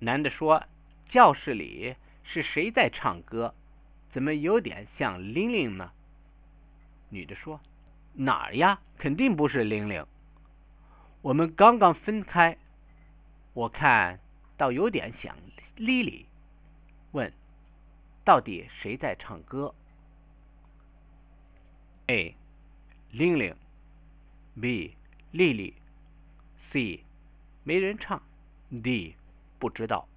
男的说：“教室里是谁在唱歌？怎么有点像玲玲呢？”女的说：“哪儿呀？肯定不是玲玲。我们刚刚分开，我看倒有点像丽丽。问，到底谁在唱歌 ？A. 玲玲 B. 丽丽 C. 没人唱 D. 不知道。